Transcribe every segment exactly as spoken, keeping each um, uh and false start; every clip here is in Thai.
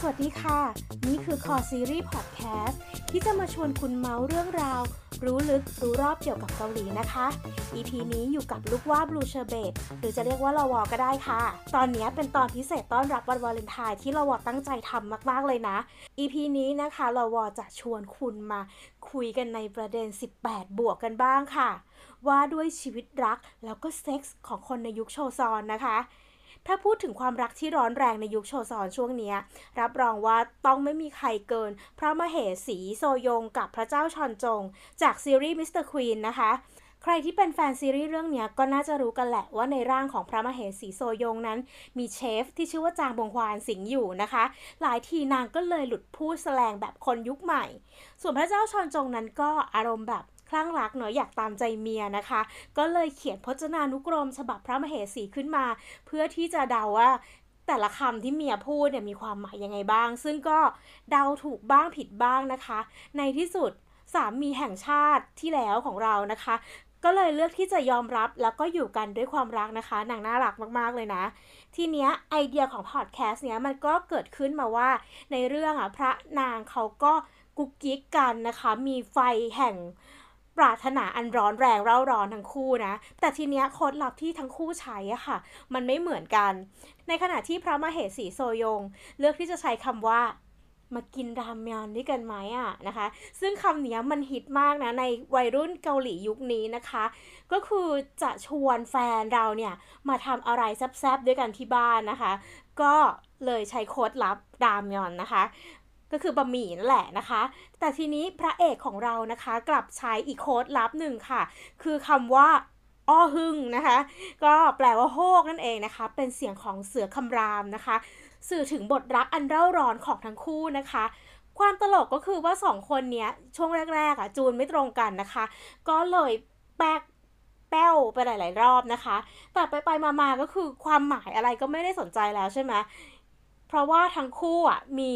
วัสดีค่ะนี่คือคอซีรีส์พอดแคสต์ที่จะมาชวนคุณเมาส์เรื่องราวรู้ลึกรู้รอบเกี่ยวกับเกาหลีนะคะ อี พี นี้อยู่กับลูกว่าบลูเชอร์เบตหรือจะเรียกว่าลาวอก็ได้ค่ะตอนนี้เป็นตอนพิเศษต้อนรับวันวาเลนไทน์ที่ลาวอตั้งใจทำมากๆเลยนะ อี พี นี้นะคะลาวอจะชวนคุณมาคุยกันในประเด็นสิบแปดบวกกันบ้างค่ะว่าด้วยชีวิตรักแล้วก็เซ็กส์ของคนในยุคโชซอนนะคะถ้าพูดถึงความรักที่ร้อนแรงในยุคโชซอนช่วงนี้รับรองว่าต้องไม่มีใครเกินพระมเหสีโซยงกับพระเจ้าชอนจงจากซีรีส์ มิสเตอร์ Queen นะคะใครที่เป็นแฟนซีรีส์เรื่องนี้ก็น่าจะรู้กันแหละว่าในร่างของพระมเหสีโซยงนั้นมีเชฟที่ชื่อว่าจางบงฮวานสิงอยู่นะคะหลายทีนางก็เลยหลุดพูดแสลงแบบคนยุคใหม่ส่วนพระเจ้าชอนจงนั้นก็อารมณ์แบบคลั่งรักเนอะอยากตามใจเมียนะคะก็เลยเขียนพจนานุกรมฉบับพระมเหสีขึ้นมาเพื่อที่จะเดาว่าแต่ละคำที่เมียพูดเนี่ยมีความหมายยังไงบ้างซึ่งก็เดาถูกบ้างผิดบ้างนะคะในที่สุดสามีแห่งชาติที่แล้วของเรานะคะก็เลยเลือกที่จะยอมรับแล้วก็อยู่กันด้วยความรักนะคะนางน่ารักมากๆเลยนะทีเนี้ยไอเดียของพอดแคสต์เนี้ยมันก็เกิดขึ้นมาว่าในเรื่องอ่ะพระนางเขาก็กุ๊กกิ๊กกันนะคะมีไฟแห่งปรารถนาอันร้อนแรงเร่าร้อนทั้งคู่นะแต่ทีเนี้ยโค้ดลับที่ทั้งคู่ใช้อะค่ะมันไม่เหมือนกันในขณะที่พระมเหสีโซยงเลือกที่จะใช้คำว่ามากินรามยอนด้วยกันไหมอะนะคะซึ่งคำนี้มันฮิตมากนะในวัยรุ่นเกาหลียุคนี้นะคะก็คือจะชวนแฟนเราเนี่ยมาทำอะไรแซ่บๆด้วยกันที่บ้านนะคะก็เลยใช้โค้ดลับรามยอนนะคะก็คือบะหมี่นั่นแหละนะคะแต่ทีนี้พระเอกของเรานะคะกลับใช้อีกโค้ดลับหนึ่งค่ะคือคำว่าอ้อหึ่งนะคะก็แปลว่าโฮกนั่นเองนะคะเป็นเสียงของเสือคำรามนะคะสื่อถึงบทรักอันเร่าร้อนของทั้งคู่นะคะความตลกก็คือว่าสองคนเนี้ยช่วงแรกๆอ่ะจูนไม่ตรงกันนะคะก็เลยแป๊กแป้วไปหลายๆรอบนะคะแต่ไปไปมาๆก็คือความหมายอะไรก็ไม่ได้สนใจแล้วใช่ไหมเพราะว่าทั้งคู่อ่ะมี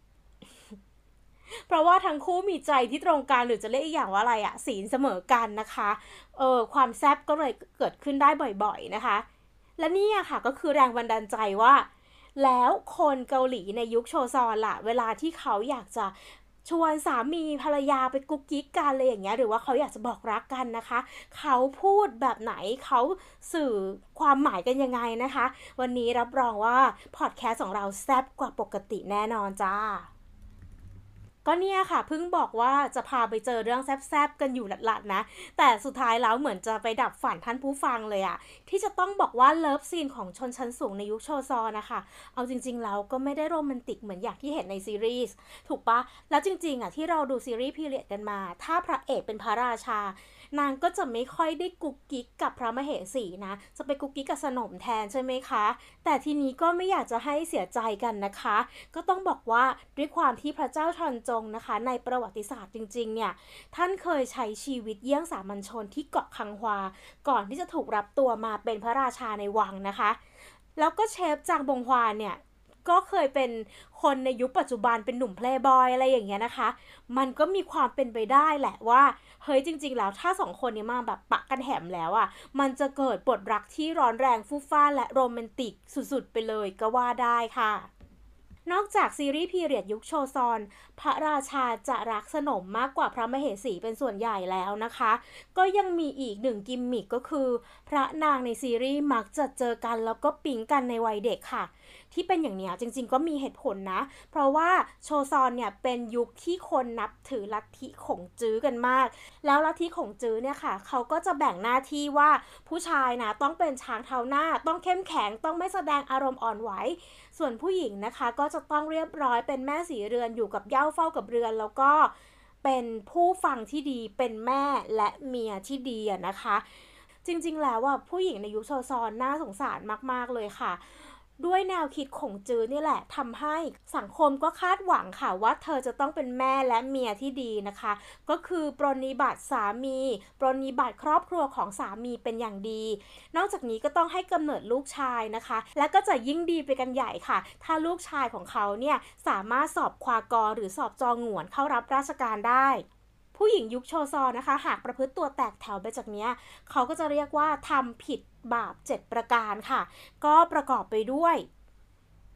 เพราะว่าทั้งคู่มีใจที่ตรงกันหรือจะเรียกอีกอย่างว่าอะไรอะศีลเสมอกันนะคะเออความแซ่บก็เลยเกิดขึ้นได้บ่อยๆนะคะและนี่อะค่ะก็คือแรงบันดาลใจว่าแล้วคนเกาหลีในยุคโชซอนล่ะเวลาที่เขาอยากจะชวนสามีภรรยาไปกุ๊กกิ๊กกันอะไรอย่างเงี้ยหรือว่าเขาอยากจะบอกรักกันนะคะเขาพูดแบบไหนเขาสื่อความหมายกันยังไงนะคะวันนี้รับรองว่าพอดแคสต์ของเราแซ่บกว่าปกติแน่นอนจ้าก็เนี่ยค่ะเพิ่งบอกว่าจะพาไปเจอเรื่องแซ่บๆกันอยู่หลัดๆนะแต่สุดท้ายแล้วเหมือนจะไปดับฝันท่านผู้ฟังเลยอะที่จะต้องบอกว่าเลิฟซีนของชนชั้นสูงในยุคโชซอนนะคะเอาจริงๆแล้วก็ไม่ได้โรแมนติกเหมือนอย่างที่เห็นในซีรีส์ถูกปะแล้วจริงๆอะที่เราดูซีรีส์พีเรียดกันมาถ้าพระเอกเป็นพระราชานางก็จะไม่ค่อยได้กุ๊กกิ๊กกับพระมเหสีนะจะไปกุ๊กกิ๊กกับสนมแทนใช่ไหมคะแต่ทีนี้ก็ไม่อยากจะให้เสียใจกันนะคะก็ต้องบอกว่าด้วยความที่พระเจ้าชอนจงนะคะในประวัติศาสตร์จริงๆเนี่ยท่านเคยใช้ชีวิตเยี่ยงสามัญชนที่เกาะคังฮวาก่อนที่จะถูกรับตัวมาเป็นพระราชาในวังนะคะแล้วก็เชฟจางบงฮวาเนี่ยก็เคยเป็นคนในยุคปัจจุบันเป็นหนุ่มเพลย์บอยอะไรอย่างเงี้ยนะคะมันก็มีความเป็นไปได้แหละว่าเฮ้ยจริงๆแล้วถ้าสองคนนี้มาแบบปะกันแหมแล้วอ่ะมันจะเกิดบทรักที่ร้อนแรงฟู่ฟ้าและโรแมนติกสุดๆไปเลยก็ว่าได้ค่ะนอกจากซีรีส์พีเรียดยุคโชซอนพระราชาจะรักสนมมากกว่าพระมเหสีเป็นส่วนใหญ่แล้วนะคะก็ยังมีอีกหนึ่งกิมมิคก็คือพระนางในซีรีส์มักจะเจอกันแล้วก็ปิ๊งกันในวัยเด็กค่ะที่เป็นอย่างนี้จริงๆก็มีเหตุผลนะเพราะว่าโชซอนเนี่ยเป็นยุคที่คนนับถือลัทธิขงจื้อกันมากแล้วลัทธิขงจื้อเนี่ยค่ะเขาก็จะแบ่งหน้าที่ว่าผู้ชายนะต้องเป็นช้างเท้าหน้าต้องเข้มแข็งต้องไม่แสดงอารมณ์อ่อนไหวส่วนผู้หญิงนะคะก็จะต้องเรียบร้อยเป็นแม่สีเรือนอยู่กับเหย้าเฝ้ากับเรือนแล้วก็เป็นผู้ฟังที่ดีเป็นแม่และเมียที่ดีนะคะจริงๆแล้วอ่ะผู้หญิงในยุคโชซอนน่าสงสารมากๆเลยค่ะด้วยแนวคิดของจื้อนี่แหละทำให้สังคมก็คาดหวังค่ะว่าเธอจะต้องเป็นแม่และเมียที่ดีนะคะก็คือปรนนิบัติสามีปรนนิบัติครอบครัวของสามีเป็นอย่างดีนอกจากนี้ก็ต้องให้กำเนิดลูกชายนะคะและก็จะยิ่งดีไปกันใหญ่ค่ะถ้าลูกชายของเขาเนี่ยสามารถสอบควากอหรือสอบจองหงวนเข้ารับราชการได้ผู้หญิงยุคโชซอนนะคะหากประพฤติตัวแตกแถวไปจากนี้เขาก็จะเรียกว่าทำผิดบาปเจ็ดประการค่ะก็ประกอบไปด้วย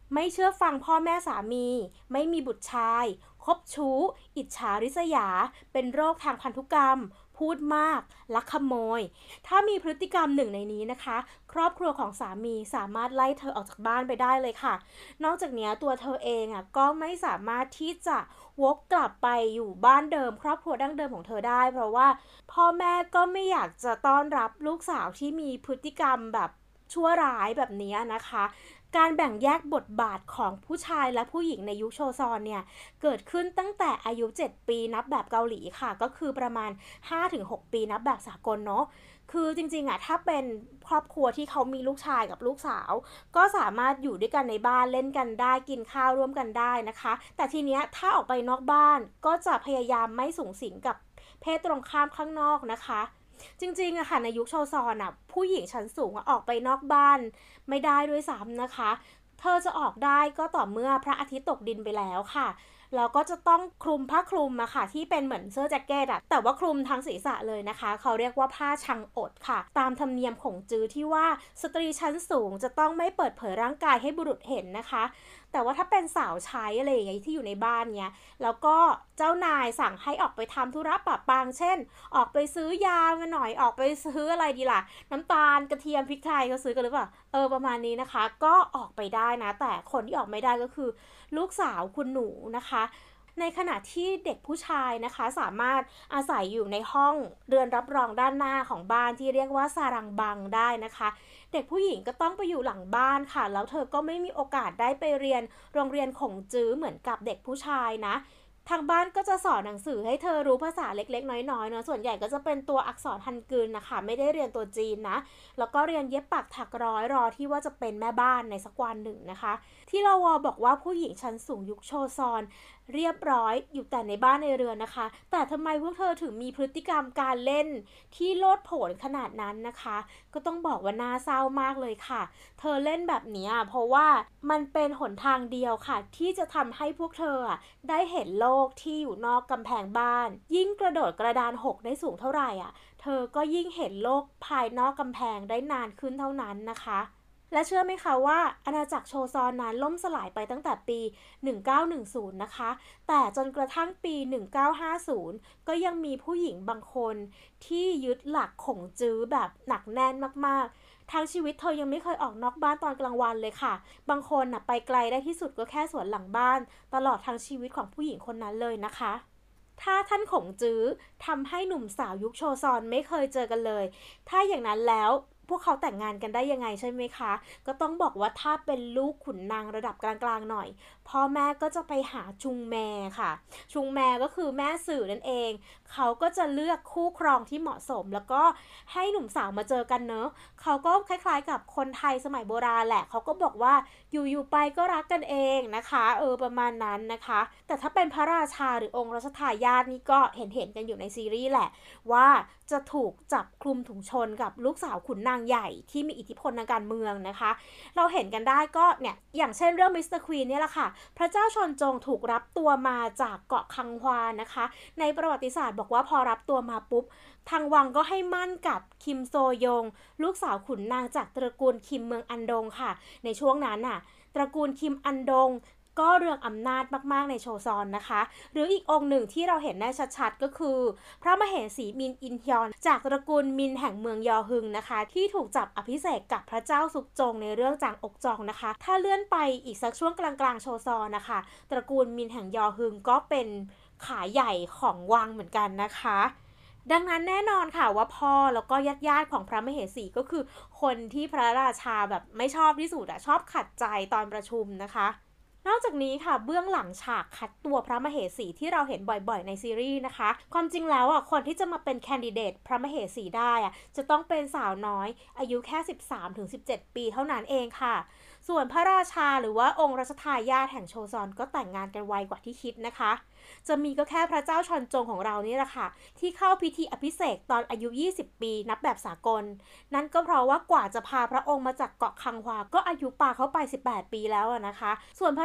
ไม่เชื่อฟังพ่อแม่สามีไม่มีบุตรชายคบชู้อิจฉาริษยาเป็นโรคทางพันธุกรรมพูดมากลักขโมยถ้ามีพฤติกรรมหนึ่งในนี้นะคะครอบครัวของสามีสามารถไล่เธอออกจากบ้านไปได้เลยค่ะนอกจากนี้ตัวเธอเองอ่ะก็ไม่สามารถที่จะวกกลับไปอยู่บ้านเดิมครอบครัวดั้งเดิมของเธอได้เพราะว่าพ่อแม่ก็ไม่อยากจะต้อนรับลูกสาวที่มีพฤติกรรมแบบชั่วร้ายแบบนี้นะคะการแบ่งแยกบทบาทของผู้ชายและผู้หญิงในยุคโชซอนเนี่ยเกิดขึ้นตั้งแต่อายุเจ็ดปีนับแบบเกาหลีค่ะก็คือประมาณ ห้าถึงหก ปีนับแบบสากลเนาะคือจริงๆอะถ้าเป็นครอบครัวที่เขามีลูกชายกับลูกสาวก็สามารถอยู่ด้วยกันในบ้านเล่นกันได้กินข้าวร่วมกันได้นะคะแต่ทีเนี้ยถ้าออกไปนอกบ้านก็จะพยายามไม่สุงสิงกับเพศตรงข้ามข้างนอกนะคะจริงๆอะค่ะในยุคโชซอนอะผู้หญิงชั้นสูงออกไปนอกบ้านไม่ได้ด้วยซ้ำนะคะเธอจะออกได้ก็ต่อเมื่อพระอาทิตย์ตกดินไปแล้วค่ะแล้วก็จะต้องคลุมผ้าคลุมอะค่ะที่เป็นเหมือนเสื้อแจ็คเก็ตอะแต่ว่าคลุมทั้งศีรษะเลยนะคะเขาเรียกว่าผ้าชังอดค่ะตามธรรมเนียมของจื้อที่ว่าสตรีชั้นสูงจะต้องไม่เปิดเผยร่างกายให้บุรุษเห็นนะคะแต่ว่าถ้าเป็นสาวใช้อะไรอย่างเงี้ยที่อยู่ในบ้านเนี้ยแล้วก็เจ้านายสั่งให้ออกไปทำธุระปะปังเช่นออกไปซื้อยามาหน่อยออกไปซื้ออะไรดีล่ะน้ำตาลกระเทียมพริกไทยเขาซื้อกันหรือเปล่าเออประมาณนี้นะคะก็ออกไปได้นะแต่คนที่ออกไม่ได้ก็คือลูกสาวคุณหนูนะคะในขณะที่เด็กผู้ชายนะคะสามารถอาศัยอยู่ในห้องเรือนรับรองด้านหน้าของบ้านที่เรียกว่าซารังบังได้นะคะเด็กผู้หญิงก็ต้องไปอยู่หลังบ้านค่ะแล้วเธอก็ไม่มีโอกาสได้ไปเรียนโรงเรียนขงจื้อเหมือนกับเด็กผู้ชายนะทางบ้านก็จะสอนหนังสือให้เธอรู้ภาษาเล็กๆน้อยๆเนาะส่วนใหญ่ก็จะเป็นตัวอักษรฮันกึลนะคะไม่ได้เรียนตัวจีนนะแล้วก็เรียนเย็บปักถักร้อยรอที่ว่าจะเป็นแม่บ้านในสักวันหนึ่งนะคะที่เราวอบอกว่าผู้หญิงชั้นสูงยุคโชซอนเรียบร้อยอยู่แต่ในบ้านในเรือนนะคะแต่ทำไมพวกเธอถึงมีพฤติกรรมการเล่นที่โลดโผนขนาดนั้นนะคะก็ต้องบอกว่าน่าเศร้ามากเลยค่ะเธอเล่นแบบนี้เพราะว่ามันเป็นหนทางเดียวค่ะที่จะทำให้พวกเธอได้เห็นโลกที่อยู่นอกกำแพงบ้านยิ่งกระโดดกระดานหกได้สูงเท่าไหร่อ่ะเธอก็ยิ่งเห็นโลกภายนอกกำแพงได้นานขึ้นเท่านั้นนะคะและเชื่อไหมคะว่าอาณาจักรโชซอนนั้นล่มสลายไปตั้งแต่ปีหนึ่งเก้าหนึ่งศูนย์นะคะแต่จนกระทั่งปีหนึ่งเก้าห้าศูนย์ก็ยังมีผู้หญิงบางคนที่ยึดหลักขงจื้อแบบหนักแน่นมากๆทั้งชีวิตเธอยังไม่เคยออกนอกบ้านตอนกลางวันเลยค่ะบางคนน่ะไปไกลได้ที่สุดก็แค่สวนหลังบ้านตลอดทั้งชีวิตของผู้หญิงคนนั้นเลยนะคะถ้าท่านขงจื้อทำให้หนุ่มสาวยุคโชซอนไม่เคยเจอกันเลยถ้าอย่างนั้นแล้วพวกเขาแต่งงานกันได้ยังไงใช่ไหมคะก็ต้องบอกว่าถ้าเป็นลูกขุนนางระดับกลางๆหน่อยพ่อแม่ก็จะไปหาชุงแมค่ะชุงแมก็คือแม่สื่อนั่นเองเขาก็จะเลือกคู่ครองที่เหมาะสมแล้วก็ให้หนุ่มสาวมาเจอกันเนอะเขาก็คล้ายๆกับคนไทยสมัยโบราณแหละเขาก็บอกว่าอยู่ๆไปก็รักกันเองนะคะเออประมาณนั้นนะคะแต่ถ้าเป็นพระราชาหรือองค์รัชทายาทนี่ก็เห็นๆกันอยู่ในซีรีส์แหละว่าจะถูกจับคลุมถุงชนกับลูกสาวขุนนางใหญ่ที่มีอิทธิพลทางการเมืองนะคะเราเห็นกันได้ก็เนี่ยอย่างเช่นเรื่องมิสเตอร์ควีนเนี่ยแหละค่ะพระเจ้าชอนจงถูกรับตัวมาจากเกาะคังฮวานะคะในประวัติศาสตร์บอกว่าพอรับตัวมาปุ๊บทางวังก็ให้มั่นกับคิมโซยงลูกสาวขุนนางจากตระกูลคิมเมืองอันดงค่ะในช่วงนั้นน่ะตระกูลคิมอันดงก็เรืองอำนาจมากๆในโชซอนนะคะหรืออีกองค์หนึ่งที่เราเห็นได้ชัดๆก็คือพระมเหสีมินอินฮยอนจากตระกูลมินแห่งเมืองยอฮึงนะคะที่ถูกจับอภิเษกกับพระเจ้าซุกจงในเรื่องจางอกจองนะคะถ้าเลื่อนไปอีกสักช่วงกลางๆโชซอนนะคะตระกูลมินแห่งยอฮึงก็เป็นขาใหญ่ของวังเหมือนกันนะคะดังนั้นแน่นอนค่ะว่าพ่อแล้วก็ญาติๆของพระมเหสีก็คือคนที่พระราชาแบบไม่ชอบที่สุดอะชอบขัดใจตอนประชุมนะคะนอกจากนี้ค่ะเบื้องหลังฉากคัดตัวพระมเหสีที่เราเห็นบ่อยๆในซีรีส์นะคะความจริงแล้วอ่ะคนที่จะมาเป็นแคนดิเดตพระมเหสีได้อ่ะจะต้องเป็นสาวน้อยอายุแค่ สิบสามถึงสิบเจ็ด ปีเท่านั้นเองค่ะส่วนพระราชาหรือว่าองค์รัชทายาทแห่งโชซอนก็แต่งงานกันไวกว่าที่คิดนะคะจะมีก็แค่พระเจ้าชอนจงของเรานี่แหละค่ะที่เข้าพิธีอภิเษกตอนอายุยี่สิบปีนับแบบสากลนั่นก็เพราะว่ากว่าจะพาพระองค์มาจากเกาะคังฮวาก็อายุป่าเข้าไปสิบแปดปีแล้วนะคะส่วนพระ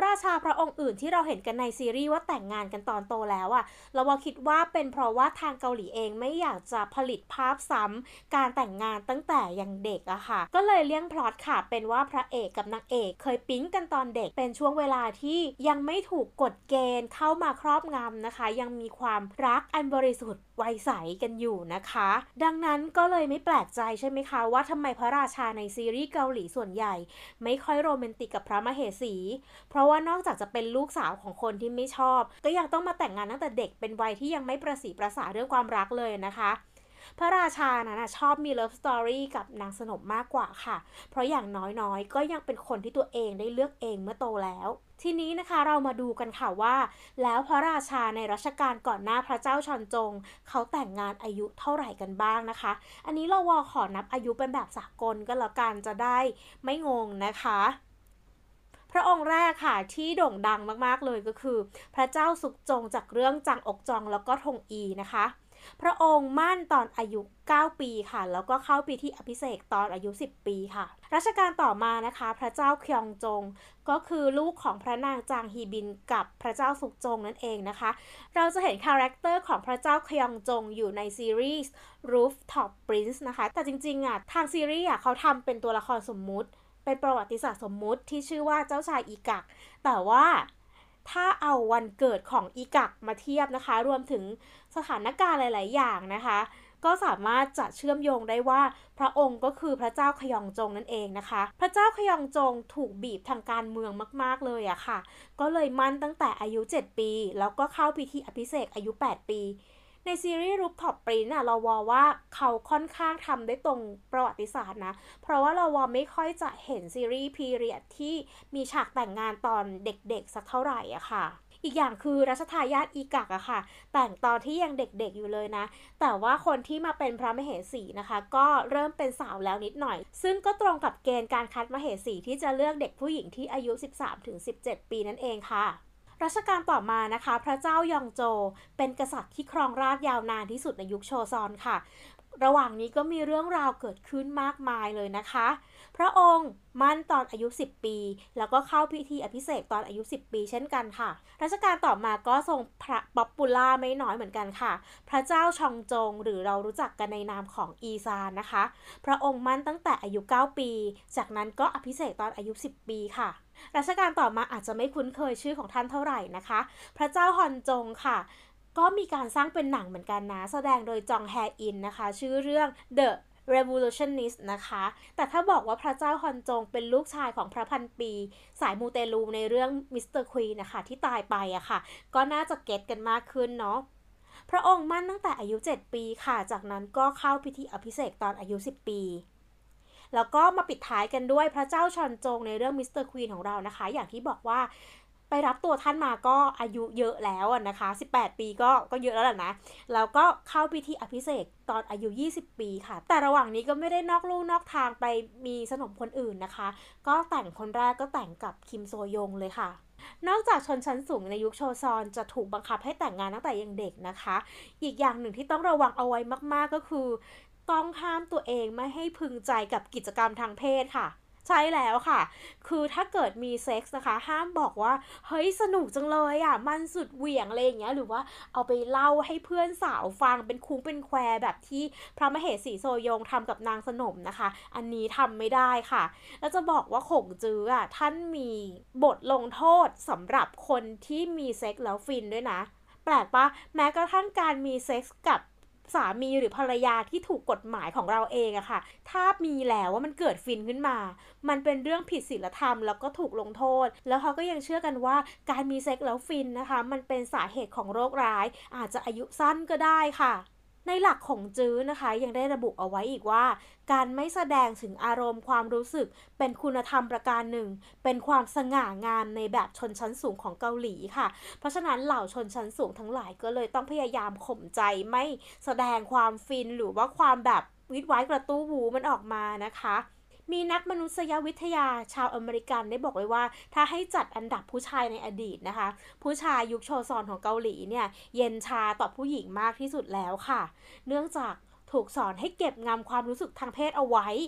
ราชาพระองค์อื่นที่เราเห็นกันในซีรีส์ว่าแต่งงานกันตอนโตแล้วอะเราว่าคิดว่าเป็นเพราะว่าทางเกาหลีเองไม่อยากจะผลิตภาพซ้ำการแต่งงานตั้งแต่ยังเด็กอะค่ะก็เลยเลี่ยงพล็อตค่ะเป็นว่าพระเอกกับนางเอกเคยปิ๊งกันตอนเด็กเป็นช่วงเวลาที่ยังไม่ถูกกฎเกณฑ์เข้ามาครอบงำนะคะยังมีความรักอันบริสุทธิ์วัยใสกันอยู่นะคะดังนั้นก็เลยไม่แปลกใจใช่ไหมคะว่าทำไมพระราชาในซีรีส์เกาหลีส่วนใหญ่ไม่ค่อยโรแมนติกกับพระมเหสีเพราะว่านอกจากจะเป็นลูกสาวของคนที่ไม่ชอบก็ยังต้องมาแต่งงานตั้งแต่เด็กเป็นวัยที่ยังไม่ประสีประสาเรื่องความรักเลยนะคะพระราชานะนะชอบมีเลิฟสตอรี่กับนางสนมมากกว่าค่ะเพราะอย่างน้อยๆก็ยังเป็นคนที่ตัวเองได้เลือกเองเมื่อโตแล้วทีนี้นะคะเรามาดูกันค่ะว่าแล้วพระราชาในรัชกาลก่อนหน้าพระเจ้าชอนจงเขาแต่งงานอายุเท่าไหร่กันบ้างนะคะอันนี้เราวอขอนับอายุเป็นแบบสากลก็แล้วกันจะได้ไม่งงนะคะพระองค์แรกค่ะที่โด่งดังมากๆเลยก็คือพระเจ้าสุกจงจากเรื่องจังอกจองแล้วก็ทงอีนะคะพระองค์มั่นตอนอายุเก้าปีค่ะแล้วก็เข้าพิธีอภิเษกตอนอายุสิบปีค่ะรัชกาลต่อมานะคะพระเจ้าคยองจงก็คือลูกของพระนางจางฮีบินกับพระเจ้าสุกจงนั่นเองนะคะเราจะเห็นคาแรคเตอร์ของพระเจ้าคยองจงอยู่ในซีรีส์ Rooftop Prince นะคะแต่จริงๆอ่ะทางซีรีส์อ่ะเขาทำเป็นตัวละครสมมุติเป็นประวัติศาสตร์สมมุติที่ชื่อว่าเจ้าชายอีกักแต่ว่าถ้าเอาวันเกิดของอีกักมาเทียบนะคะรวมถึงสถานการณ์หลายๆอย่างนะคะก็สามารถจะเชื่อมโยงได้ว่าพระองค์ก็คือพระเจ้าขยองจงนั่นเองนะคะพระเจ้าขยองจงถูกบีบทางการเมืองมากๆเลยอะค่ะก็เลยมั่นตั้งแต่อายุเจ็ดปีแล้วก็เข้าพิธีอภิเษกอายุแปดปีในซีรีส์ Rooftop Prince น่ะเราวอว่าเขาค่อนข้างทำได้ตรงประวัติศาสตร์นะเพราะว่าเราวอไม่ค่อยจะเห็นซีรีส์พีเรียดที่มีฉากแต่งงานตอนเด็กๆสักเท่าไหร่อะค่ะอีกอย่างคือรัชทายาทอีกักอะค่ะแต่งตอนที่ยังเด็กๆอยู่เลยนะแต่ว่าคนที่มาเป็นพระมเหสีนะคะก็เริ่มเป็นสาวแล้วนิดหน่อยซึ่งก็ตรงกับเกณฑ์การคัดมเหสีที่จะเลือกเด็กผู้หญิงที่อายุ สิบสามถึงสิบเจ็ด ปีนั่นเองค่ะรัชกาลต่อมานะคะพระเจ้ายองโจเป็นกษัตริย์ที่ครองราชยาวนานที่สุดในยุคโชซอนค่ะระหว่างนี้ก็มีเรื่องราวเกิดขึ้นมากมายเลยนะคะพระองค์มั่นตอนอายุสิบปีแล้วก็เข้าพิธีอภิเษกตอนอายุสิบปีเช่นกันค่ะรัชกาลต่อมาก็ทรงพระป๊อปปูล่าไม่น้อยเหมือนกันค่ะพระเจ้าชองจงหรือเรารู้จักกันในนามของอีซานนะคะพระองค์มั่นตั้งแต่อายุเก้าปีจากนั้นก็อภิเษกตอนอายุสิบปีค่ะรัชกาลต่อมาอาจจะไม่คุ้นเคยชื่อของท่านเท่าไหร่นะคะพระเจ้าฮอนจงค่ะก็มีการสร้างเป็นหนังเหมือนกันนะแสดงโดยจองแฮอินนะคะชื่อเรื่อง The Revolutionist นะคะแต่ถ้าบอกว่าพระเจ้าฮอนจงเป็นลูกชายของพระพันปีสายมูเตลูในเรื่องมิสเตอร์ควีนนะคะที่ตายไปอะค่ะก็น่าจะเก็ตกันมากขึ้นเนาะพระองค์มั่นตั้งแต่อายุเจ็ดปีค่ะจากนั้นก็เข้าพิธีอภิเษกตอนอายุสิบปีแล้วก็มาปิดท้ายกันด้วยพระเจ้าชอนจงในเรื่องมิสเตอร์ควีนของเรานะคะอย่างที่บอกว่าไปรับตัวท่านมาก็อายุเยอะแล้วนะคะสิบแปดปีก็ก็เยอะแล้วแหละนะแล้วก็เข้าพิธีอภิเษกตอนอายุยี่สิบปีค่ะแต่ระหว่างนี้ก็ไม่ได้นอกลู่นอกทางไปมีสนมคนอื่นนะคะก็แต่งคนแรกก็แต่งกับคิมโซยงเลยค่ะนอกจากชนชั้นสูงในยุคโชซอนจะถูกบังคับให้แต่งงานตั้งแต่ยังเด็กนะคะอีกอย่างหนึ่งที่ต้องระวังเอาไว้มากๆก็คือต้องห้ามตัวเองไม่ให้พึงใจกับกิจกรรมทางเพศค่ะใช่แล้วค่ะคือถ้าเกิดมีเซ็กส์นะคะห้ามบอกว่าเฮ้ยสนุกจังเลยอ่ะมันสุดเหวี่ยงอะไรอย่างเงี้ยหรือว่าเอาไปเล่าให้เพื่อนสาวฟังเป็นคุ้งเป็นแควแบบที่พระมเหสีโซยงทำกับนางสนมนะคะอันนี้ทำไม่ได้ค่ะแล้วจะบอกว่าขงจื้ออ่ะท่านมีบทลงโทษสำหรับคนที่มีเซ็กส์แล้วฟินด้วยนะแปลกปะแม้กระทั่งการมีเซ็กส์กับสามีหรือภรรยาที่ถูกกฎหมายของเราเองอะค่ะถ้ามีแล้วว่ามันเกิดฟินขึ้นมามันเป็นเรื่องผิดศีลธรรมแล้วก็ถูกลงโทษแล้วเขาก็ยังเชื่อกันว่าการมีเซ็กแล้วฟินนะคะมันเป็นสาเหตุของโรคร้ายอาจจะอายุสั้นก็ได้ค่ะในหลักของจื้อนะคะยังได้ระบุเอาไว้อีกว่าการไม่แสดงถึงอารมณ์ความรู้สึกเป็นคุณธรรมประการหนึ่งเป็นความสง่างามในแบบชนชั้นสูงของเกาหลีค่ะเพราะฉะนั้นเหล่าชนชั้นสูงทั้งหลายก็เลยต้องพยายามข่มใจไม่แสดงความฟินหรือว่าความแบบวิดไว้กระตู้วูมันออกมานะคะมีนักมนุษยวิทยาชาวอเมริกันได้บอกไว้ว่าถ้าให้จัดอันดับผู้ชายในอดีตนะคะผู้ชายยุคโชซอนของเกาหลีเนี่ยเย็นชาต่อผู้หญิงมากที่สุดแล้วค่ะเนื่องจากถูกสอนให้เก็บงำความรู้สึกทางเพศเอาไว้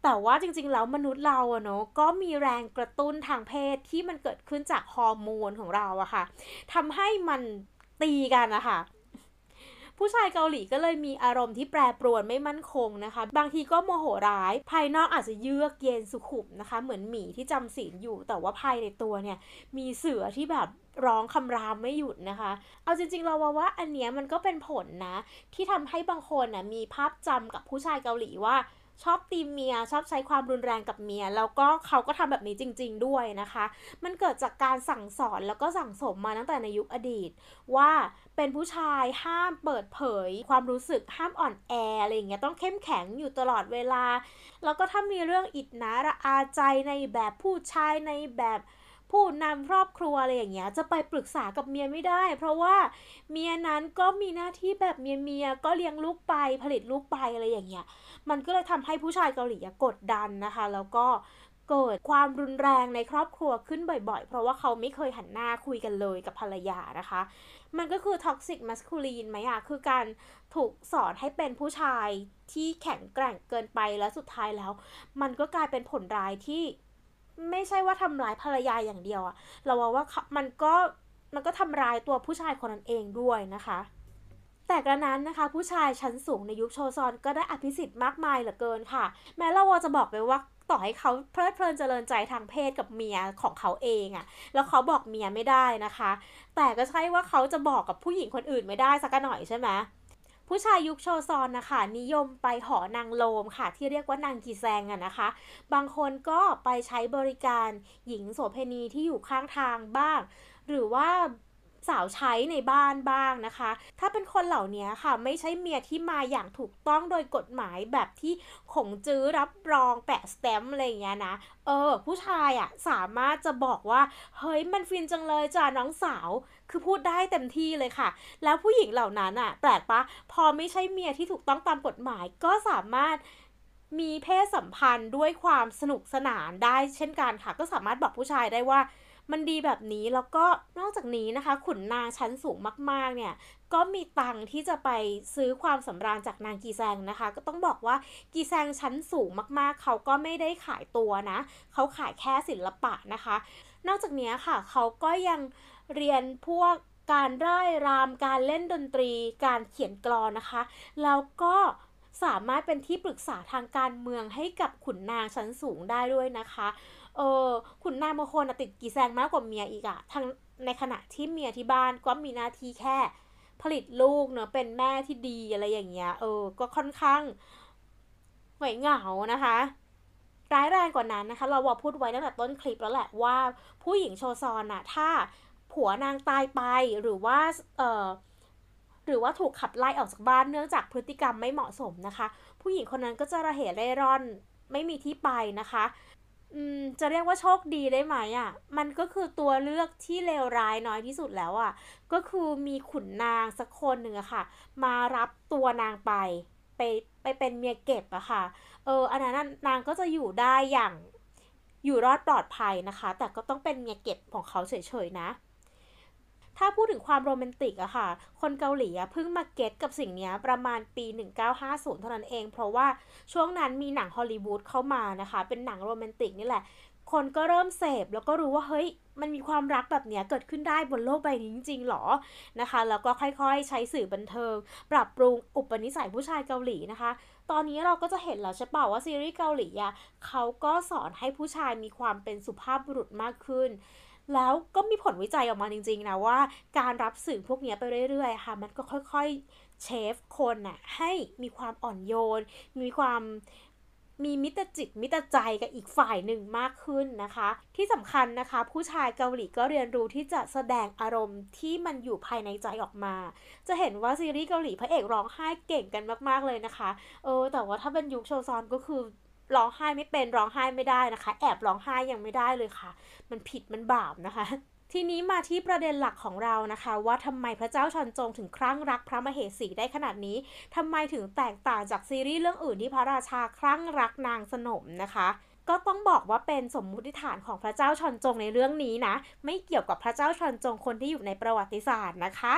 แต่ว่าจริงๆแล้วมนุษย์เราอะเนาะก็มีแรงกระตุ้นทางเพศที่มันเกิดขึ้นจากฮอร์โมนของเราอะค่ะทำให้มันตีกันนะคะผู้ชายเกาหลีก็เลยมีอารมณ์ที่แปรปรวนไม่มั่นคงนะคะบางทีก็โมโหร้ายภายนอกอาจจะเยือกเย็นสุขุมนะคะเหมือนหมีที่จำศีลอยู่แต่ว่าภายในตัวเนี่ยมีเสือที่แบบร้องคำรามไม่หยุดนะคะเอาจริงๆเราว่าว่าอันเนี้ยมันก็เป็นผลนะที่ทำให้บางคนน่ะมีภาพจำกับผู้ชายเกาหลีว่าชอบตีเมียชอบใช้ความรุนแรงกับเมียแล้วก็เขาก็ทำแบบนี้จริงๆด้วยนะคะมันเกิดจากการสั่งสอนแล้วก็สั่งสมมาตั้งแต่ในยุคอดีตว่าเป็นผู้ชายห้ามเปิดเผยความรู้สึกห้ามอ่อนแออะไรอย่างเงี้ยต้องเข้มแข็งอยู่ตลอดเวลาแล้วก็ถ้ามีเรื่องอิจฉาระอาใจในแบบผู้ชายในแบบผู้นำครอบครัวอะไรอย่างเงี้ยจะไปปรึกษากับเมียไม่ได้เพราะว่าเมียนั้นก็มีหน้าที่แบบเมียเมียก็เลี้ยงลูกไปผลิตลูกไปอะไรอย่างเงี้ย มันก็เลยทำให้ผู้ชายเกาหลีกดดันนะคะแล้วก็เกิดความรุนแรงในครอบครัวขึ้นบ่อยๆเพราะว่าเขาไม่เคยหันหน้าคุยกันเลยกับภรรยานะคะมันก็คือ toxic masculine ไหมอะคือการถูกสอนให้เป็นผู้ชายที่แข็งแกร่งเกินไปแล้วสุดท้ายแล้วมันก็กลายเป็นผลร้ายที่ไม่ใช่ว่าทำร้ายภรรยาอย่างเดียวอะเราว่าว่ามันก็มันก็ทำร้ายตัวผู้ชายคนนั้นเองด้วยนะคะ แต่กระนั้นนะคะผู้ชายชั้นสูงในยุคโชซอนก็ได้อภิสิทธิ์มากมายเหลือเกินค่ะแม้เราจะบอกไปว่าต่อให้เขาเพลิดเพลินเจริญใจทางเพศกับเมียของเขาเองอะแล้วเขาบอกเมียไม่ได้นะคะแต่ก็ใช่ว่าเขาจะบอกกับผู้หญิงคนอื่นไม่ได้สักหน่อยใช่ไหมผู้ชายยุคโชซอนนะคะนิยมไปหอนางโลมค่ะที่เรียกว่านางกีแซงอะนะคะบางคนก็ไปใช้บริการหญิงโสเภณีที่อยู่ข้างทางบ้างหรือว่าสาวใช้ในบ้านบ้างนะคะถ้าเป็นคนเหล่านี้ค่ะไม่ใช่เมียที่มาอย่างถูกต้องโดยกฎหมายแบบที่ขงจื้อรับรองแปะสแตมป์อะไรอย่างเงี้ยนะเออผู้ชายอ่ะสามารถจะบอกว่าเฮ้ยมันฟินจังเลยจ้าน้องสาวคือพูดได้เต็มที่เลยค่ะแล้วผู้หญิงเหล่านั้นอ่ะแปลกปะพอไม่ใช่เมียที่ถูกต้องตามกฎหมายก็สามารถมีเพศสัมพันธ์ด้วยความสนุกสนานได้เช่นกันค่ะก็สามารถบอกผู้ชายได้ว่ามันดีแบบนี้แล้วก็นอกจากนี้นะคะขุนนางชั้นสูงมากๆเนี่ยก็มีตังค์ที่จะไปซื้อความสำราญจากนางกีแซงนะคะก็ต้องบอกว่ากีแซงชั้นสูงมากๆเขาก็ไม่ได้ขายตัวนะเขาขายแค่ศิลปะนะคะนอกจากนี้ค่ะเขาก็ยังเรียนพวกการร่ายรำการเล่นดนตรีการเขียนกลอนนะคะแล้วก็สามารถเป็นที่ปรึกษาทางการเมืองให้กับขุนนางชั้นสูงได้ด้วยนะคะเออขุนนางบางคนติดกีแซงมากกว่าเมียอีกอะทั้งในขณะที่เมียที่บ้านก็มีหน้าที่แค่ผลิตลูกเนอะเป็นแม่ที่ดีอะไรอย่างเงี้ยเออก็ค่อนข้างหงอยเหงานะคะร้ายแรงกว่านั้นนะคะเราบอกพูดไว้ตั้งแต่ต้นคลิปแล้วแหละว่าผู้หญิงโชซอนอะถ้าผัวนางตายไปหรือว่าเออหรือว่าถูกขับไล่ออกจากบ้านเนื่องจากพฤติกรรมไม่เหมาะสมนะคะผู้หญิงคนนั้นก็จะระเหเร่ร่อนไม่มีที่ไปนะคะอืมจะเรียกว่าโชคดีได้ไหมอ่ะมันก็คือตัวเลือกที่เลวร้ายน้อยที่สุดแล้วอ่ะก็คือมีขุนนางสักคนหนึ่งอะค่ะมารับตัวนางไปไปไปเป็นเมียเก็บอะค่ะเอออันนั้นนางก็จะอยู่ได้อย่างอยู่รอดปลอดภัยนะคะแต่ก็ต้องเป็นเมียเก็บของเขาเฉยๆนะ ถ้าพูดถึงความโรแมนติกอะค่ะคนเกาหลีอะเพิ่งมาเก็ตกับสิ่งนี้ประมาณปีหนึ่งพันเก้าร้อยห้าสิบเท่านั้นเองเพราะว่าช่วงนั้นมีหนังฮอลลีวูดเข้ามานะคะเป็นหนังโรแมนติกนี่แหละคนก็เริ่มเสพแล้วก็รู้ว่าเฮ้ยมันมีความรักแบบนี้เกิดขึ้นได้บนโลกใบนี้จริงๆหรอนะคะแล้วก็ค่อยๆใช้สื่อบันเทิงปรับปรุงอุปนิสัยผู้ชายเกาหลีนะคะตอนนี้เราก็จะเห็นแล้วใช่เปล่าว่าซีรีส์เกาหลีอะเขาก็สอนให้ผู้ชายมีความเป็นสุภาพบุรุษมากขึ้น แล้วก็มีผลวิจัยออกมาจริงๆนะว่าการรับสื่อพวกนี้ไปเรื่อยๆค่ะมันก็ค่อยๆเชฟคนน่ะให้มีความอ่อนโยนมีความมีมิตรจิตมิตรใจกับอีกฝ่ายหนึ่งมากขึ้นนะคะที่สำคัญนะคะผู้ชายเกาหลีก็เรียนรู้ที่จะแสดงอารมณ์ที่มันอยู่ภายในใจออกมาจะเห็นว่าซีรีส์เกาหลีพระเอกร้องไห้เก่งกันมากๆเลยนะคะเออแต่ว่าถ้าเป็นยุคโชซอนก็คือร้องไห้ไม่เป็นร้องไห้ไม่ได้นะคะแอบร้องไห้ยังไม่ได้เลยค่ะ มันผิดมันบาปนะคะทีนี้มาที่ประเด็นหลักของเรานะคะว่าทำไมพระเจ้าชันจงถึงคลั่งรักพระมเหสีได้ขนาดนี้ทำไมถึงแตกต่างจากซีรีส์เรื่องอื่นที่พระราชาคลั่งรักนางสนมนะคะก็ต้องบอกว่าเป็นสมมุติฐานของพระเจ้าชันจงในเรื่องนี้นะไม่เกี่ยวกับพระเจ้าชันจงคนที่อยู่ในประวัติศาสตร์นะคะ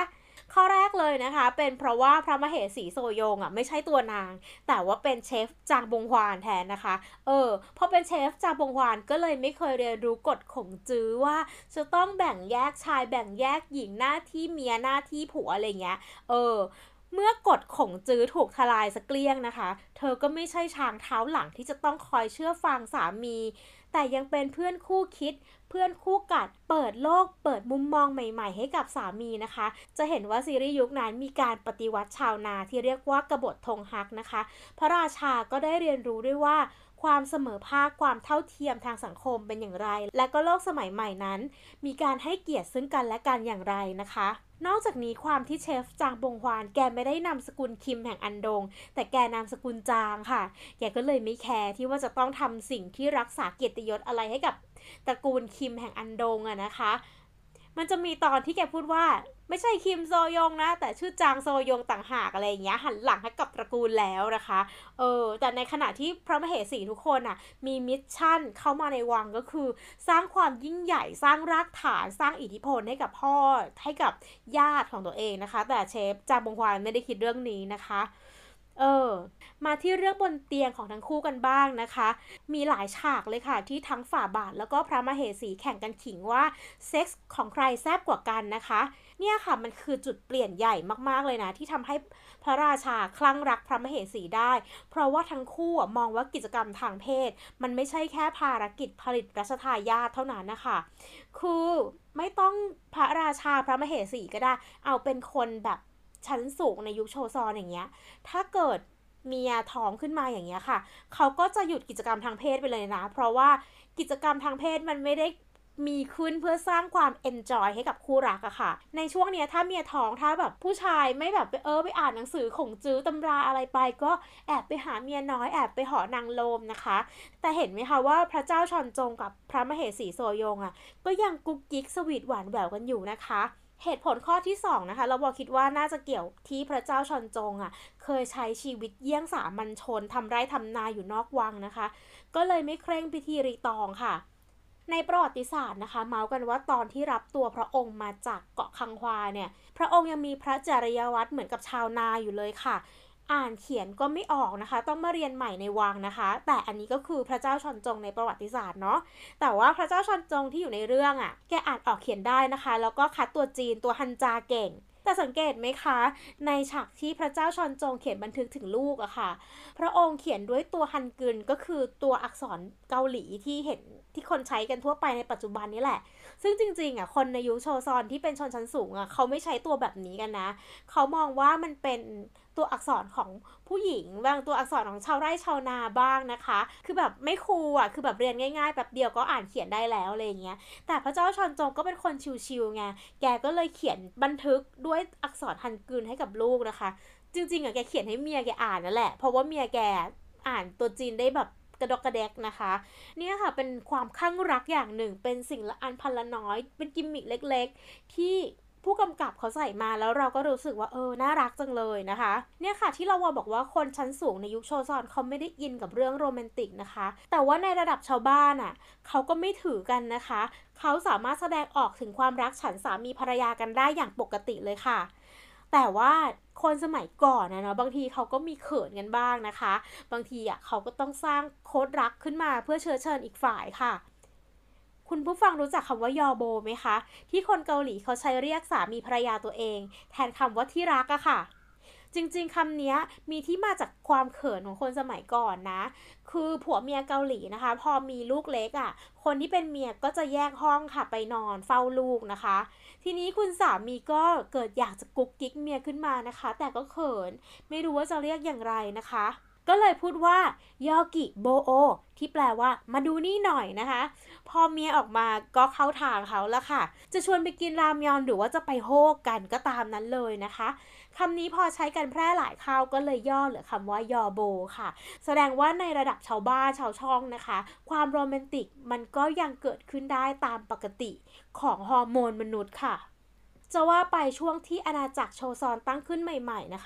ข้อแรกเลยนะคะเป็นเพราะว่าพระมเหสีโซโยงอ่ะไม่ใช่ตัวนางแต่ว่าเป็นเชฟจางบงฮวานแทนนะคะเออพอเป็นเชฟจางบงฮวานก็เลยไม่เคยเรียนรู้กฎของจื้อว่าจะต้องแบ่งแยกชายแบ่งแยกหญิงหน้าที่เมียหน้าที่ผัวอะไรเงี้ยเออเมื่อกฎของจื้อถูกทลายสักเกลี้ยงนะคะเธอก็ไม่ใช่ช้างเท้าหลังที่จะต้องคอยเชื่อฟังสามีแต่ยังเป็นเพื่อนคู่คิดเพื่อนคู่กัดเปิดโลกเปิดมุมมองใหม่ๆให้กับสามีนะคะจะเห็นว่าซีรีส์ยุคนั้นมีการปฏิวัติชาวนาที่เรียกว่ากบฏธงฮักนะคะพระราชาก็ได้เรียนรู้ด้วยว่าความเสมอภาคความเท่าเทียมทางสังคมเป็นอย่างไรและก็โลกสมัยใหม่นั้นมีการให้เกียรติซึ่งกันและกันอย่างไรนะคะนอกจากนี้ความที่เชฟจางบงฮวานแกไม่ได้นามสกุลคิมแห่งอันดงแต่แกนามสกุลจางค่ะแกก็เลยไม่แคร์ที่ว่าจะต้องทำสิ่งที่รักษาเกียรติยศอะไรให้กับตระกูลคิมแห่งอันดงอะนะคะมันจะมีตอนที่แกพูดว่าไม่ใช่คิมโซยงนะแต่ชื่อจางโซยงต่างหากอะไรอย่างเงี้ยหันหลังให้กับตระกูลแล้วนะคะเออแต่ในขณะที่พระมเหสีทุกคนอ่ะมีมิชชั่นเข้ามาในวังก็คือสร้างความยิ่งใหญ่สร้างรากฐานสร้างอิทธิพลให้กับพ่อให้กับญาติของตัวเองนะคะแต่เชฟจางบงฮวานไม่ได้คิดเรื่องนี้นะคะเออมาที่เรื่องบนเตียงของทั้งคู่กันบ้างนะคะมีหลายฉากเลยค่ะที่ทั้งฝ่าบาทแล้วก็พระมเหสีแข่งกันขิงว่าเซ็กส์ของใครแซ่บกว่ากันนะคะเนี่ยค่ะมันคือจุดเปลี่ยนใหญ่มากๆเลยนะที่ทำให้พระราชาคลั่งรักพระมเหสีได้เพราะว่าทั้งคู่มองว่ากิจกรรมทางเพศมันไม่ใช่แค่ภารกิจผลิตรัชทายาทเท่านั้นนะคะคือไม่ต้องพระราชาพระมเหสีก็ได้เอาเป็นคนแบบชั้นสูงในยุคโชซอนอย่างเงี้ยถ้าเกิดเมียท้องขึ้นมาอย่างเงี้ยค่ะเขาก็จะหยุดกิจกรรมทางเพศไปเลยนะเพราะว่ากิจกรรมทางเพศมันไม่ได้มีขึ้นเพื่อสร้างความเอนจอยให้กับคู่รักอะค่ะในช่วงเนี้ยถ้าเมียท้องถ้าแบบผู้ชายไม่แบบเออไปอ่านหนังสือของจื้อตำราอะไรไปก็แอบไปหาเมียน้อยแอบไปหอนางโลมนะคะแต่เห็นไหมคะว่าพระเจ้าชอนจงกับพระมเหสีโซยงอะก็ยังกุ๊กกิ๊กสวีทหวานแหววกันอยู่นะคะเหตุผลข้อที่สองนะคะเราบอกคิดว่าน่าจะเกี่ยวที่พระเจ้าชอนจงอ่ะเคยใช้ชีวิตเยี่ยงสามัญชนทำไร่ทำนาอยู่นอกวังนะคะก็เลยไม่เคร่งพิธีรีตองค่ะในประวัติศาสตร์นะคะเมาส์กันว่าตอนที่รับตัวพระองค์มาจากเกาะคังควาเนี่ยพระองค์ยังมีพระจริยวัตรเหมือนกับชาวนาอยู่เลยค่ะอ่านเขียนก็ไม่ออกนะคะต้องมาเรียนใหม่ในวังนะคะแต่อันนี้ก็คือพระเจ้าชอนจงในประวัติศาสตร์เนาะแต่ว่าพระเจ้าชอนจงที่อยู่ในเรื่องอ่ะแกอ่านออกเขียนได้นะคะแล้วก็คัดตัวจีนตัวฮันจาเก่งแต่สังเกตไหมคะในฉากที่พระเจ้าชอนจงเขียนบันทึกถึงลูกอะค่ะพระองค์เขียนด้วยตัวฮันกึนก็คือตัวอักษรเกาหลีที่เห็นที่คนใช้กันทั่วไปในปัจจุบันนี้แหละซึ่งจริงๆอะคนในยุคโชซอนที่เป็นชนชั้นสูงอะเขาไม่ใช้ตัวแบบนี้กันนะเขามองว่ามันเป็นตัวอักษรของผู้หญิงบางตัวอักษรของชาวไร่ชาวนาบ้างนะคะคือแบบไม่คูลอะคือแบบเรียนง่ายๆแบบเดียวก็อ่านเขียนได้แล้วอะไรอย่างเงี้ยแต่พระเจ้าชอนจงก็เป็นคนชิวๆไงแกก็เลยเขียนบันทึกด้วยอักษรฮันกึนให้กับลูกนะคะจริงๆอะแกเขียนให้เมียแกอ่านนั่นแหละเพราะว่าเมียแกอ่านตัวจีนได้แบบกระดกกระแดกนะคะเนี่ยค่ะเป็นความข้างรักอย่างหนึ่งเป็นสิ่งละอันพันละน้อยเป็นกิมมิคเล็กๆที่ผู้กำกับเขาใส่มาแล้วเราก็รู้สึกว่าเออน่ารักจังเลยนะคะเนี่ยค่ะที่เราบอกว่าคนชั้นสูงในยุคโชซอนเขาไม่ได้อินกับเรื่องโรแมนติกนะคะแต่ว่าในระดับชาวบ้านอ่ะเขาก็ไม่ถือกันนะคะเขาสามารถแสดงออกถึงความรักฉันสามีภรรยากันได้อย่างปกติเลยค่ะแต่ว่าคนสมัยก่อนนะเนาะบางทีเขาก็มีเขินกันบ้างนะคะบางทีอ่ะเขาก็ต้องสร้างโค้ดรักขึ้นมาเพื่อเชื้อเชิญอีกฝ่ายค่ะคุณผู้ฟังรู้จักคำว่ายอโบไหมคะที่คนเกาหลีเขาใช้เรียกสามีภรรยาตัวเองแทนคำว่าที่รักอะค่ะจริงๆคำนี้มีที่มาจากความเขินของคนสมัยก่อนนะคือผัวเมียเกาหลีนะคะพอมีลูกเล็กอะคนที่เป็นเมียก็จะแยกห้องค่ะไปนอนเฝ้าลูกนะคะทีนี้คุณสามีก็เกิดอยากจะกุ๊กกิ๊กเมียขึ้นมานะคะแต่ก็เขินไม่รู้ว่าจะเรียกอย่างไรนะคะก็เลยพูดว่ายอกิโบโอที่แปลว่ามาดูนี่หน่อยนะคะพอเมียออกมาก็เข้าทางเขาแล้วค่ะจะชวนไปกินรามยอนหรือว่าจะไปโฮกกันก็ตามนั้นเลยนะคะคำนี้พอใช้กันแพร่หลายคราวก็เลยย่อเหลือคำว่ายอโบค่ะแสดงว่าในระดับชาวบ้านชาวช่องนะคะความโรแมนติกมันก็ยังเกิดขึ้นได้ตามปกติของฮอร์โมนมนุษย์ค่ะจะว่าไปช่วงที่อาณาจักรโชซอนตั้งขึ้นใหม่ๆนะคะ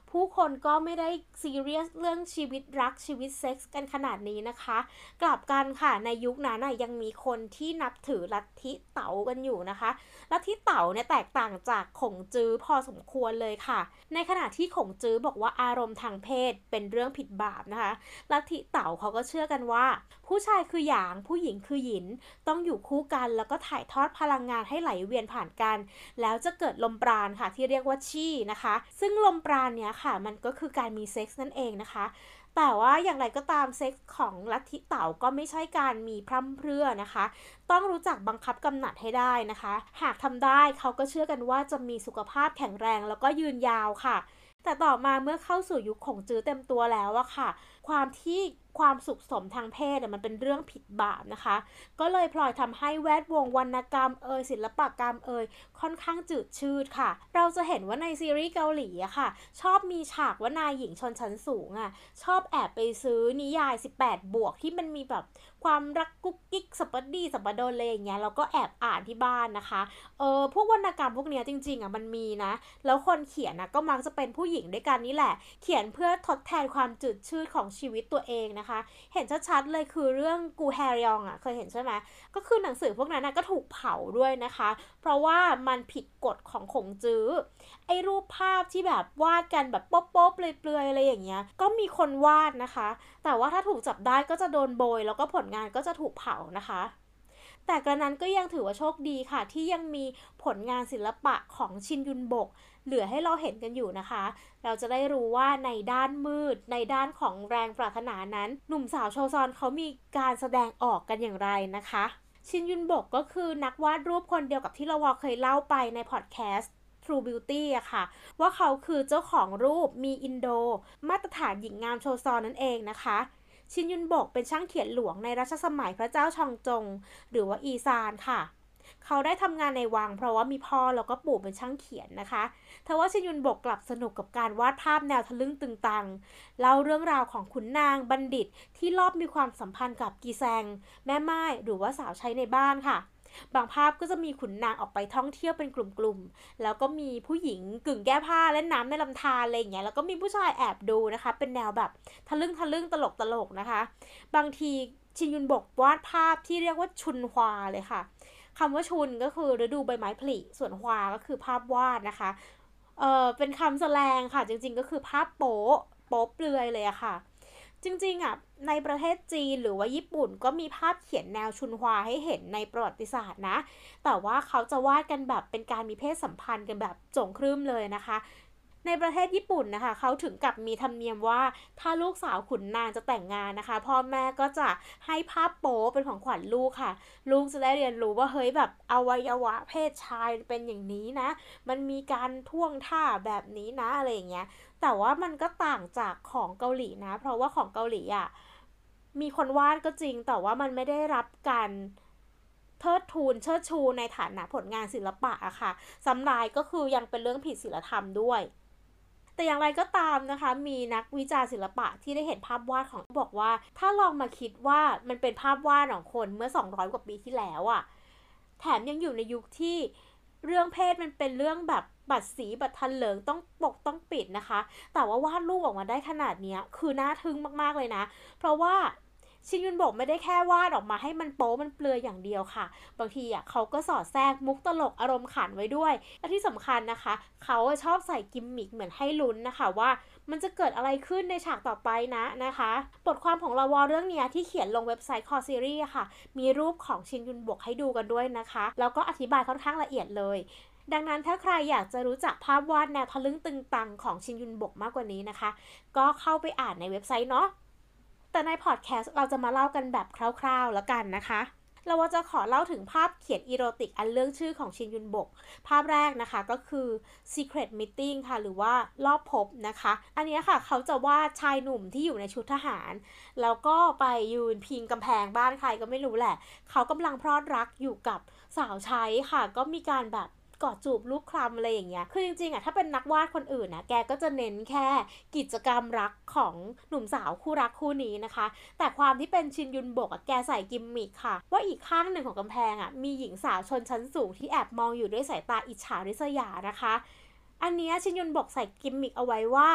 ผู้คนก็ไม่ได้ซีเรียสเรื่องชีวิตรักชีวิตเซ็กส์กันขนาดนี้นะคะกลับกันค่ะในยุคนั้นยังมีคนที่นับถือลัทธิเต๋ากันอยู่นะคะลัทธิเต๋าเนี่ยแตกต่างจากขงจื้อพอสมควรเลยค่ะในขณะที่ขงจื้อบอกว่าอารมณ์ทางเพศเป็นเรื่องผิดบาปนะคะลัทธิเต๋าเขาก็เชื่อกันว่าผู้ชายคือหยางผู้หญิงคือหยินต้องอยู่คู่กันแล้วก็ถ่ายทอดพลังงานให้ไหลเวียนผ่านกันแล้วจะเกิดลมปราณค่ะที่เรียกว่าชี่นะคะซึ่งลมปราณเนี้ยค่ะมันก็คือการมีเซ็กส์นั่นเองนะคะแต่ว่าอย่างไรก็ตามเซ็กส์ของลัทธิเต๋าก็ไม่ใช่การมีพร่ำเพรื่อนะคะต้องรู้จักบังคับกำหนัดให้ได้นะคะหากทำได้เขาก็เชื่อกันว่าจะมีสุขภาพแข็งแรงแล้วก็ยืนยาวค่ะแต่ต่อมาเมื่อเข้าสู่ยุคของจื้อเต็มตัวแล้วอะค่ะความที่ความสุขสมทางเพศมันเป็นเรื่องผิดบาปนะคะก็เลยพลอยทำให้แวดวงวรรณกรรมเอยศิลปกรรมเอยค่อนข้างจืดชืดค่ะเราจะเห็นว่าในซีรีส์เกาหลีอะค่ะชอบมีฉากว่านายหญิงชนชั้นสูงอะชอบแอบไปซื้อนิยายสิบแปดบวกที่มันมีแบบความรักกุ๊กกิ๊กสัปดีสัปดนเลยอย่างเงี้ยแล้วก็แอบอ่านที่บ้านนะคะเออพวกวรรณกรรมพวกเนี้ยจริงๆอะมันมีนะแล้วคนเขียนนะก็มักจะเป็นผู้หญิงด้วยกันนี่แหละเขียนเพื่อทดแทนความจืดชืดของชีวิตตัวเองนะคะเห็นชัดๆเลยคือเรื่องกูแฮรยองอ่ะเคยเห็นใช่ไหมก็คือหนังสือพวกนั้นก็ถูกเผาด้วยนะคะเพราะว่ามันผิดกฎของขงจื้อไอ้รูปภาพที่แบบวาดกันแบบโป๊ะๆเปลือยๆอะไรอย่างเงี้ยก็มีคนวาดนะคะแต่ว่าถ้าถูกจับได้ก็จะโดนโบยแล้วก็ผลงานก็จะถูกเผานะคะแต่กระนั้นก็ยังถือว่าโชคดีค่ะที่ยังมีผลงานศิลปะของชินยุนบกเหลือให้เราเห็นกันอยู่นะคะเราจะได้รู้ว่าในด้านมืดในด้านของแรงปรารถนานั้นหนุ่มสาวโชซอนเขามีการแสดงออกกันอย่างไรนะคะชินยุนบกก็คือนักวาดรูปคนเดียวกับที่เราเคยเล่าไปในพอดแคสต์ True Beauty อะค่ะว่าเขาคือเจ้าของรูปมีอินโดมาตรฐานหญิงงามโชซอนนั่นเองนะคะชินยุนบกเป็นช่างเขียนหลวงในรัชสมัยพระเจ้าชองจงหรือว่าอีซานค่ะเขาได้ทำงานในวังเพราะว่ามีพ่อแล้วก็ปู่เป็นช่างเขียนนะคะทว่าชินยุนบกกลับสนุกกับการวาดภาพแนวทะลึ่งตึงตังเล่าเรื่องราวของขุนนางบัณฑิตที่รอบมีความสัมพันธ์กับกีแซงแม่ไม้หรือว่าสาวใช้ในบ้านค่ะบางภาพก็จะมีขุนนางออกไปท่องเที่ยวเป็นกลุ่มๆแล้วก็มีผู้หญิงกึ่งแก้ผ้าเล่นน้ำในลำธารอะไรอย่างเงี้ยแล้วก็มีผู้ชายแอบดูนะคะเป็นแนวแบบทะลึ่งทะลึ่งตลกตลกนะคะบางทีชินยุนบกวาดภาพที่เรียกว่าชุนฮวาเลยค่ะคำว่าชุนก็คือฤดูใบไม้ผลิส่วนฮวาก็คือภาพวาดนะคะเออเป็นคำแสลงค่ะจริงๆก็คือภาพโป๊โป๊เปลือยเลยอะค่ะจริงๆอ่ะในประเทศจีนหรือว่าญี่ปุ่นก็มีภาพเขียนแนวชุนฮวาให้เห็นในประวัติศาสตร์นะแต่ว่าเขาจะวาดกันแบบเป็นการมีเพศสัมพันธ์กันแบบโจ่งครึ่มเลยนะคะในประเทศญี่ปุ่นนะคะเขาถึงกับมีธรรมเนียมว่าถ้าลูกสาวขุนนางจะแต่งงานนะคะพ่อแม่ก็จะให้ภาพโป๊เป็นของขวัญลูกค่ะลูกจะได้เรียนรู้ว่าเฮ้ยแบบอวัยวะเพศชายเป็นอย่างนี้นะมันมีการท่วงท่าแบบนี้นะอะไรอย่างเงี้ยแต่ว่ามันก็ต่างจากของเกาหลีนะเพราะว่าของเกาหลีอ่ะมีคนวาดก็จริงแต่ว่ามันไม่ได้รับการเทิดทูนเชิดชูในฐานะผลงานศิลปะอะค่ะซ้ำลายก็คือยังเป็นเรื่องผิดศีลธรรมด้วยแต่อย่างไรก็ตามนะคะมีนักวิจารณ์ศิลปะที่ได้เห็นภาพวาดของบอกว่าถ้าลองมาคิดว่ามันเป็นภาพวาดของคนเมื่อสองร้อยกว่าปีที่แล้วอะแถมยังอยู่ในยุคที่เรื่องเพศมันเป็นเรื่องแบบบัดสีบัดทันเหลิงต้องปกต้องปิดนะคะแต่ว่าวาดรูปออกมาได้ขนาดนี้คือน่าทึ่งมากๆเลยนะเพราะว่าชินยุนบกไม่ได้แค่วาดออกมาให้มันโป๊มันเปลือยอย่างเดียวค่ะบางทีอ่ะเขาก็สอดแทรกมุกตลกอารมณ์ขันไว้ด้วยและที่สำคัญนะคะเขาชอบใส่กิมมิคเหมือนให้ลุ้นนะคะว่ามันจะเกิดอะไรขึ้นในฉากต่อไปนะนะคะบทความของลาวอเรื่องนี้ที่เขียนลงเว็บไซต์คอซีรีส์ค่ะมีรูปของชินยุนบกให้ดูกันด้วยนะคะแล้วก็อธิบายค่อนข้างละเอียดเลยดังนั้นถ้าใครอยากจะรู้จักภาพวาดแนวทะลึ่งตึงตังของชินยุนบกมากกว่านี้นะคะก็เข้าไปอ่านในเว็บไซต์เนาะแต่ในพอดแคสต์เราจะมาเล่ากันแบบคร่าวๆแล้วกันนะคะเราจะขอเล่าถึงภาพเขียนอีโรติกอันเรื่องชื่อของชินยุนบกภาพแรกนะคะก็คือ Secret Meeting ค่ะหรือว่ารอบพบนะคะอันนี้ค่ะเขาจะวาดชายหนุ่มที่อยู่ในชุดทหารแล้วก็ไปยืนพิงกำแพงบ้านใครก็ไม่รู้แหละเขากำลังพลอดรักอยู่กับสาวใช้ค่ะก็มีการแบบกอดจูบลูกคลำอะไรอย่างเงี้ยคือจริงๆอ่ะถ้าเป็นนักวาดคนอื่นนะแกก็จะเน้นแค่กิจกรรมรักของหนุ่มสาวคู่รักคู่นี้นะคะแต่ความที่เป็นชินยุนบกอ่ะแกใส่กิมมิคค่ะว่าอีกข้างหนึ่งของกำแพงอ่ะมีหญิงสาวชนชั้นสูงที่แอบมองอยู่ด้วยสายตาอิจฉาริษยานะคะอันนี้ชินยุนบกใส่กิมมิคเอาไว้ว่า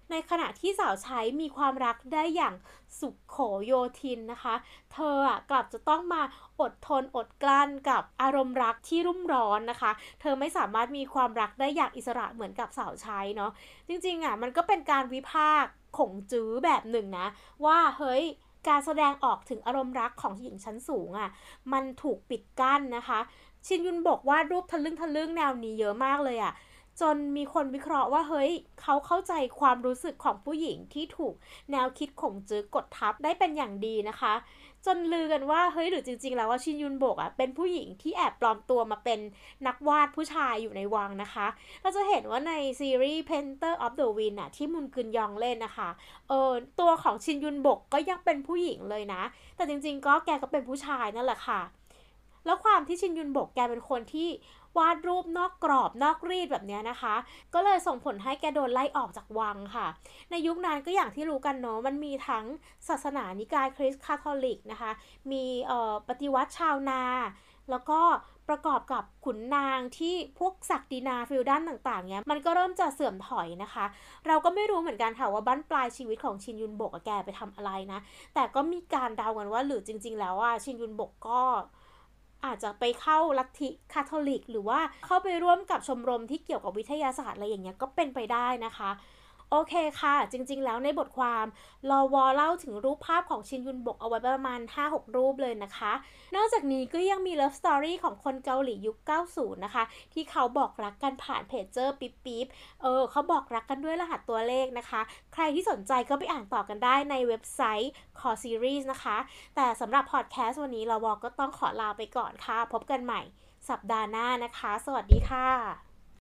ในขณะที่สาวใช้มีความรักได้อย่างสุขโขโยธินนะคะเธออ่ะกลับจะต้องมาอดทนอดกลั้นกับอารมณ์รักที่รุ่มร้อนนะคะเธอไม่สามารถมีความรักได้อย่างอิสระเหมือนกับสาวใช้เนาะจริงๆอ่ะมันก็เป็นการวิพากษ์ขงจื้อแบบหนึ่งนะว่าเฮ้ยการแสดงออกถึงอารมณ์รักของหญิงชั้นสูงอ่ะมันถูกปิดกั้นนะคะชินยุนบอกวาดรูปทะลึ่งทะลึ่งแนวนี้เยอะมากเลยอ่ะจนมีคนวิเคราะห์ว่าเฮ้ยเขาเข้าใจความรู้สึกของผู้หญิงที่ถูกแนวคิดขงจื้อกดทับได้เป็นอย่างดีนะคะจนลือกันว่าเฮ้ยหรือจริงๆแล้วว่าชินยุนโบกอ่ะเป็นผู้หญิงที่แอบปลอมตัวมาเป็นนักวาดผู้ชายอยู่ในวังนะคะเราจะเห็นว่าในซีรีส์ Painter of the Wind อ่ะที่มุนกึนยองเล่นนะคะเออตัวของชินยุนบกก็ยังเป็นผู้หญิงเลยนะแต่จริงๆก็แกก็เป็นผู้ชายนั่นแหละค่ะแล้วความที่ชินยุนบกแกเป็นคนที่วาดรูปนอกกรอบนอกรีดแบบนี้นะคะก็เลยส่งผลให้แกโดนไล่ออกจากวังค่ะในยุคนั้นก็อย่างที่รู้กันเนาะมันมีทั้งศาสนานิกายคริสต์คาทอลิกนะคะมีเอ่อปฏิวัติชาวนาแล้วก็ประกอบกับขุนนางที่พวกศักดินาฟิวดันต่างๆเนี้ยมันก็เริ่มจะเสื่อมถอยนะคะเราก็ไม่รู้เหมือนกันค่ะว่าบั้นปลายชีวิตของชินยุนบกแกไปทำอะไรนะแต่ก็มีการเดากันว่าหรือจริงๆแล้วอ่ะชินยุนบกก็อาจจะไปเข้าลัทธิคาทอลิกหรือว่าเข้าไปร่วมกับชมรมที่เกี่ยวกับวิทยาศาสตร์อะไรอย่างเงี้ยก็เป็นไปได้นะคะโอเคค่ะจริงๆแล้วในบทความลอวอเล่าถึงรูปภาพของชินยุนบกเอาไว้ประมาณ ห้าหก รูปเลยนะคะนอกจากนี้ก็ยังมีเลิฟสตอรี่ของคนเกาหลียุค เก้าสิบ นะคะที่เขาบอกรักกันผ่านเพจเจอร์ปิ๊บปิ๊บเออเขาบอกรักกันด้วยรหัสตัวเลขนะคะใครที่สนใจก็ไปอ่านต่อกันได้ในเว็บไซต์ Core Series นะคะแต่สำหรับพอดแคสต์วันนี้ลอวอก็ต้องขอลาไปก่อนค่ะพบกันใหม่สัปดาห์หน้านะคะสวัสดีค่ะ